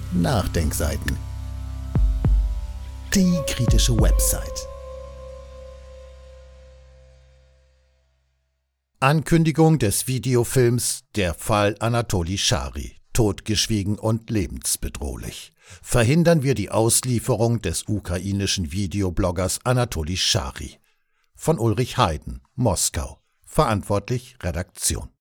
Nachdenkseiten. Die kritische Website. Ankündigung des Videofilms Der Fall Anatoli Schary. Totgeschwiegen und lebensbedrohlich. Verhindern wir die Auslieferung des ukrainischen Videobloggers Anatoli Schary. Von Ulrich Heiden, Moskau. Verantwortlich Redaktion.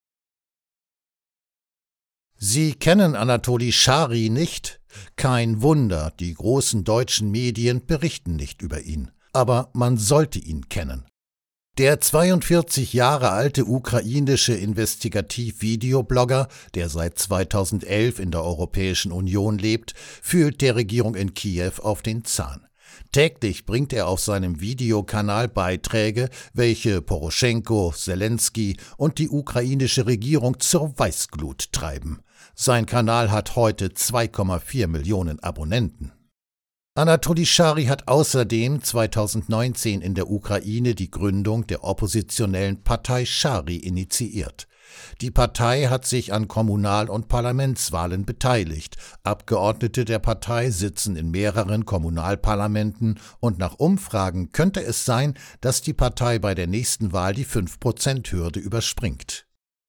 Sie kennen Anatoli Schary nicht? Kein Wunder, die großen deutschen Medien berichten nicht über ihn. Aber man sollte ihn kennen. Der 42 Jahre alte ukrainische Investigativ-Videoblogger, der seit 2011 in der Europäischen Union lebt, fühlt der Regierung in Kiew auf den Zahn. Täglich bringt er auf seinem Videokanal Beiträge, welche Poroschenko, Selensky und die ukrainische Regierung zur Weißglut treiben. Sein Kanal hat heute 2,4 Millionen Abonnenten. Anatoli Schary hat außerdem 2019 in der Ukraine die Gründung der oppositionellen Partei Schary initiiert. Die Partei hat sich an Kommunal- und Parlamentswahlen beteiligt. Abgeordnete der Partei sitzen in mehreren Kommunalparlamenten und nach Umfragen könnte es sein, dass die Partei bei der nächsten Wahl die 5%-Hürde überspringt.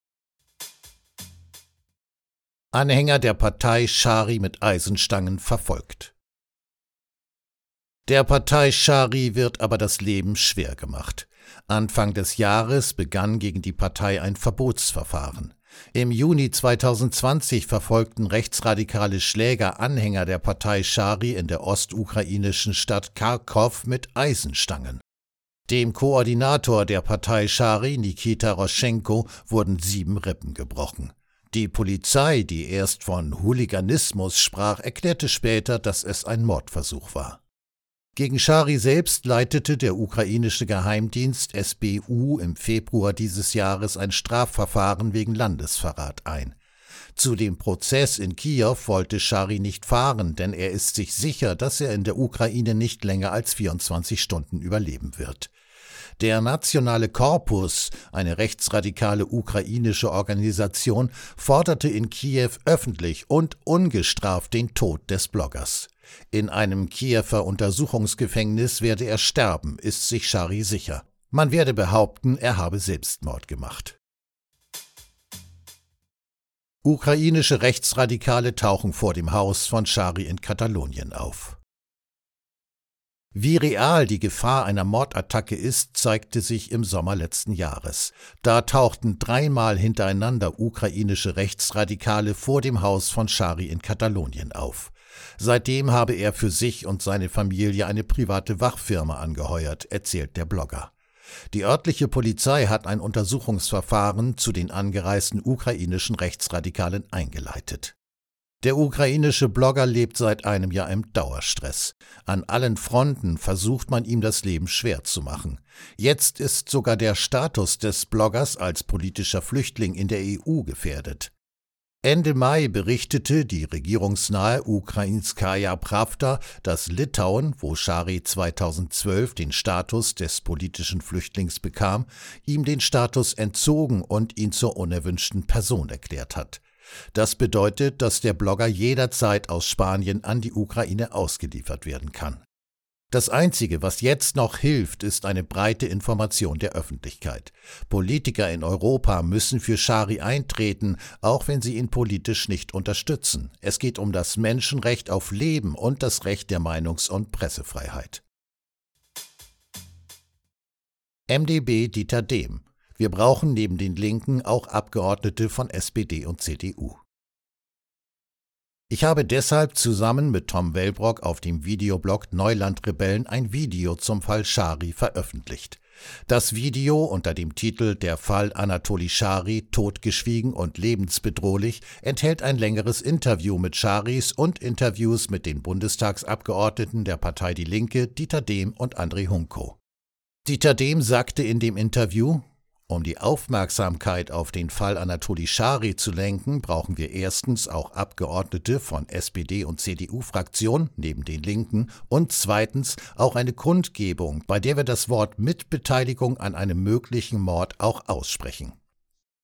Anhänger der Partei Schary mit Eisenstangen verfolgt. Der Partei Schary wird aber das Leben schwer gemacht. Anfang des Jahres begann gegen die Partei ein Verbotsverfahren. Im Juni 2020 verfolgten rechtsradikale Schläger Anhänger der Partei Schary in der ostukrainischen Stadt Charkow mit Eisenstangen. Dem Koordinator der Partei Schary, Nikita Roschenko, wurden 7 Rippen gebrochen. Die Polizei, die erst von Hooliganismus sprach, erklärte später, dass es ein Mordversuch war. Gegen Schary selbst leitete der ukrainische Geheimdienst SBU im Februar dieses Jahres ein Strafverfahren wegen Landesverrat ein. Zu dem Prozess in Kiew wollte Schary nicht fahren, denn er ist sich sicher, dass er in der Ukraine nicht länger als 24 Stunden überleben wird. Der Nationale Korpus, eine rechtsradikale ukrainische Organisation, forderte in Kiew öffentlich und ungestraft den Tod des Bloggers. In einem Kiewer Untersuchungsgefängnis werde er sterben, ist sich Schary sicher. Man werde behaupten, er habe Selbstmord gemacht. Ukrainische Rechtsradikale tauchen vor dem Haus von Schary in Katalonien auf. Wie real die Gefahr einer Mordattacke ist, zeigte sich im Sommer letzten Jahres. Da tauchten 3-mal hintereinander ukrainische Rechtsradikale vor dem Haus von Schary in Katalonien auf. Seitdem habe er für sich und seine Familie eine private Wachfirma angeheuert, erzählt der Blogger. Die örtliche Polizei hat ein Untersuchungsverfahren zu den angereisten ukrainischen Rechtsradikalen eingeleitet. Der ukrainische Blogger lebt seit einem Jahr im Dauerstress. An allen Fronten versucht man ihm das Leben schwer zu machen. Jetzt ist sogar der Status des Bloggers als politischer Flüchtling in der EU gefährdet. Ende Mai berichtete die regierungsnahe Ukrainskaja Prawda, dass Litauen, wo Schary 2012 den Status des politischen Flüchtlings bekam, ihm den Status entzogen und ihn zur unerwünschten Person erklärt hat. Das bedeutet, dass der Blogger jederzeit aus Spanien an die Ukraine ausgeliefert werden kann. Das Einzige, was jetzt noch hilft, ist eine breite Information der Öffentlichkeit. Politiker in Europa müssen für Schary eintreten, auch wenn sie ihn politisch nicht unterstützen. Es geht um das Menschenrecht auf Leben und das Recht der Meinungs- und Pressefreiheit. MdB Dieter Dehm: Wir brauchen neben den Linken auch Abgeordnete von SPD und CDU. Ich habe deshalb zusammen mit Tom Wellbrock auf dem Videoblog Neulandrebellen ein Video zum Fall Schary veröffentlicht. Das Video unter dem Titel Der Fall Anatoli Schary, totgeschwiegen und lebensbedrohlich enthält ein längeres Interview mit Scharys und Interviews mit den Bundestagsabgeordneten der Partei Die Linke, Dieter Dehm und André Hunko. Dieter Dehm sagte in dem Interview: Um die Aufmerksamkeit auf den Fall Anatoli Schary zu lenken, brauchen wir erstens auch Abgeordnete von SPD- und CDU-Fraktionen neben den Linken und zweitens auch eine Kundgebung, bei der wir das Wort Mitbeteiligung an einem möglichen Mord auch aussprechen.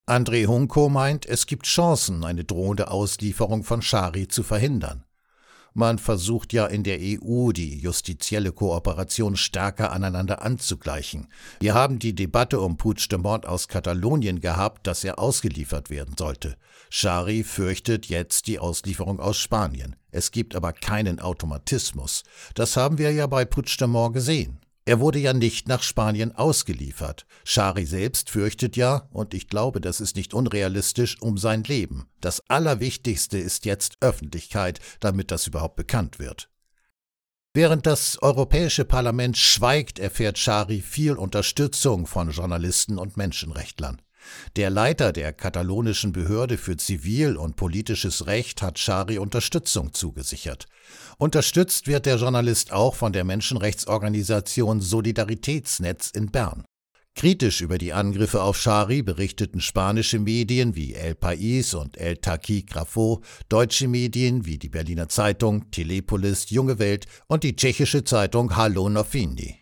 André Hunko meint, es gibt Chancen, eine drohende Auslieferung von Shari zu verhindern. Man versucht ja in der EU, die justizielle Kooperation stärker aneinander anzugleichen. Wir haben die Debatte um Puigdemont aus Katalonien gehabt, dass er ausgeliefert werden sollte. Shari fürchtet jetzt die Auslieferung aus Spanien. Es gibt aber keinen Automatismus. Das haben wir ja bei Puigdemont gesehen. Er wurde ja nicht nach Spanien ausgeliefert. Shari selbst fürchtet ja, und ich glaube, das ist nicht unrealistisch, um sein Leben. Das Allerwichtigste ist jetzt Öffentlichkeit, damit das überhaupt bekannt wird. Während das Europäische Parlament schweigt, erfährt Shari viel Unterstützung von Journalisten und Menschenrechtlern. Der Leiter der katalonischen Behörde für Zivil- und politisches Recht hat Shari Unterstützung zugesichert. Unterstützt wird der Journalist auch von der Menschenrechtsorganisation Solidaritätsnetz in Bern. Kritisch über die Angriffe auf Shari berichteten spanische Medien wie El País und El Taquígrafo, deutsche Medien wie die Berliner Zeitung, Telepolis, Junge Welt und die tschechische Zeitung Halo Noviny.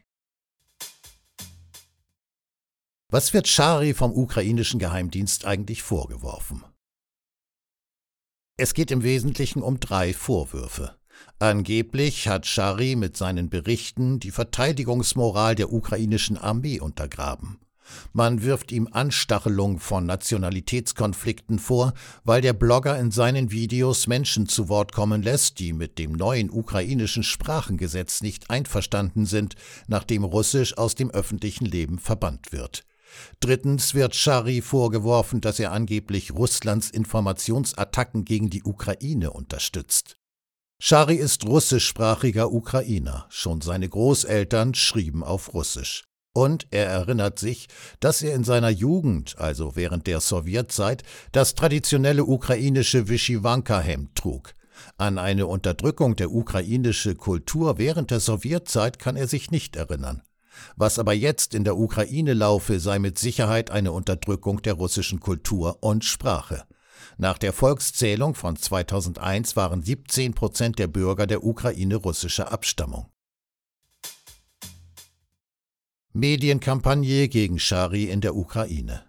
Was wird Shari vom ukrainischen Geheimdienst eigentlich vorgeworfen? Es geht im Wesentlichen um 3 Vorwürfe. Angeblich hat Shari mit seinen Berichten die Verteidigungsmoral der ukrainischen Armee untergraben. Man wirft ihm Anstachelung von Nationalitätskonflikten vor, weil der Blogger in seinen Videos Menschen zu Wort kommen lässt, die mit dem neuen ukrainischen Sprachengesetz nicht einverstanden sind, nachdem Russisch aus dem öffentlichen Leben verbannt wird. Drittens wird Shari vorgeworfen, dass er angeblich Russlands Informationsattacken gegen die Ukraine unterstützt. Shari ist russischsprachiger Ukrainer, schon seine Großeltern schrieben auf Russisch. Und er erinnert sich, dass er in seiner Jugend, also während der Sowjetzeit, das traditionelle ukrainische Wyschiwanka-Hemd trug. An eine Unterdrückung der ukrainischen Kultur während der Sowjetzeit kann er sich nicht erinnern. Was aber jetzt in der Ukraine laufe, sei mit Sicherheit eine Unterdrückung der russischen Kultur und Sprache. Nach der Volkszählung von 2001 waren 17% der Bürger der Ukraine russischer Abstammung. Medienkampagne gegen Shari in der Ukraine.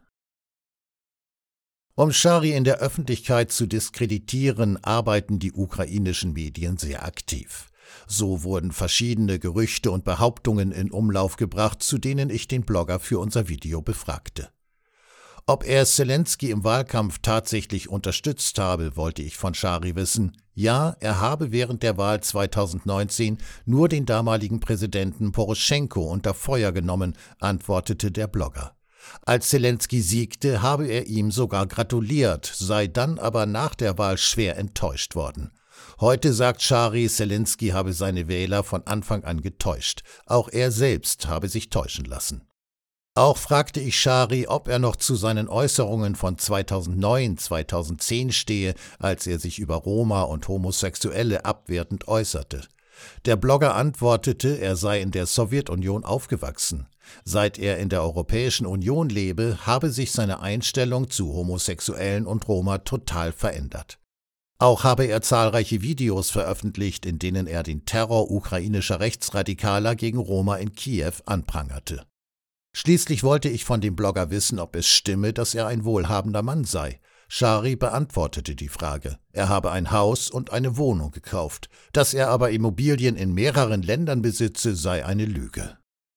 Um Shari in der Öffentlichkeit zu diskreditieren, arbeiten die ukrainischen Medien sehr aktiv. So wurden verschiedene Gerüchte und Behauptungen in Umlauf gebracht, zu denen ich den Blogger für unser Video befragte. Ob er Zelensky im Wahlkampf tatsächlich unterstützt habe, wollte ich von Shari wissen. Ja, er habe während der Wahl 2019 nur den damaligen Präsidenten Poroschenko unter Feuer genommen, antwortete der Blogger. Als Zelensky siegte, habe er ihm sogar gratuliert, sei dann aber nach der Wahl schwer enttäuscht worden. Heute sagt Shari, Zelensky habe seine Wähler von Anfang an getäuscht. Auch er selbst habe sich täuschen lassen. Auch fragte ich Shari, ob er noch zu seinen Äußerungen von 2009, 2010 stehe, als er sich über Roma und Homosexuelle abwertend äußerte. Der Blogger antwortete, er sei in der Sowjetunion aufgewachsen. Seit er in der Europäischen Union lebe, habe sich seine Einstellung zu Homosexuellen und Roma total verändert. Auch habe er zahlreiche Videos veröffentlicht, in denen er den Terror ukrainischer Rechtsradikaler gegen Roma in Kiew anprangerte. Schließlich wollte ich von dem Blogger wissen, ob es stimme, dass er ein wohlhabender Mann sei. Shari beantwortete die Frage. Er habe ein Haus und eine Wohnung gekauft. Dass er aber Immobilien in mehreren Ländern besitze, sei eine Lüge.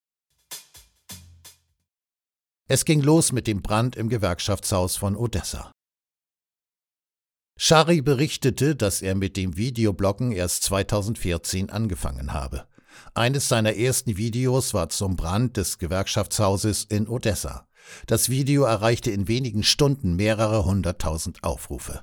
Es ging los mit dem Brand im Gewerkschaftshaus von Odessa. Shari berichtete, dass er mit dem Videobloggen erst 2014 angefangen habe. Eines seiner ersten Videos war zum Brand des Gewerkschaftshauses in Odessa. Das Video erreichte in wenigen Stunden mehrere 100.000 Aufrufe.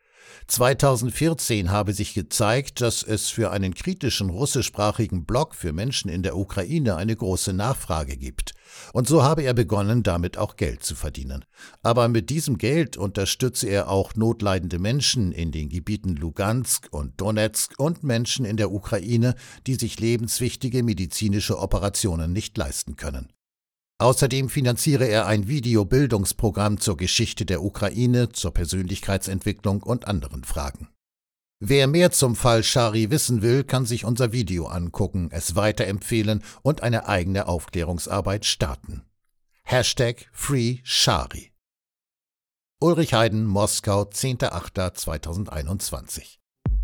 2014 habe sich gezeigt, dass es für einen kritischen russischsprachigen Blog für Menschen in der Ukraine eine große Nachfrage gibt. Und so habe er begonnen, damit auch Geld zu verdienen. Aber mit diesem Geld unterstütze er auch notleidende Menschen in den Gebieten Lugansk und Donetsk und Menschen in der Ukraine, die sich lebenswichtige medizinische Operationen nicht leisten können. Außerdem finanziere er ein Videobildungsprogramm zur Geschichte der Ukraine, zur Persönlichkeitsentwicklung und anderen Fragen. Wer mehr zum Fall Shari wissen will, kann sich unser Video angucken, es weiterempfehlen und eine eigene Aufklärungsarbeit starten. #FreeShari Ulrich Heiden, Moskau, 10.08.2021.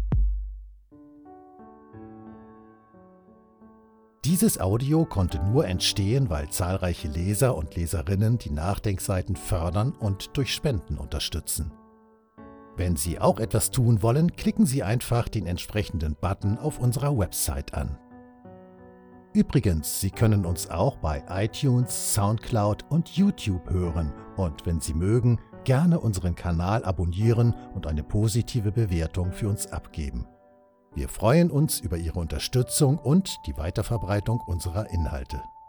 Dieses Audio konnte nur entstehen, weil zahlreiche Leser und Leserinnen die Nachdenkseiten fördern und durch Spenden unterstützen. Wenn Sie auch etwas tun wollen, klicken Sie einfach den entsprechenden Button auf unserer Website an. Übrigens, Sie können uns auch bei iTunes, Soundcloud und YouTube hören und wenn Sie mögen, gerne unseren Kanal abonnieren und eine positive Bewertung für uns abgeben. Wir freuen uns über Ihre Unterstützung und die Weiterverbreitung unserer Inhalte.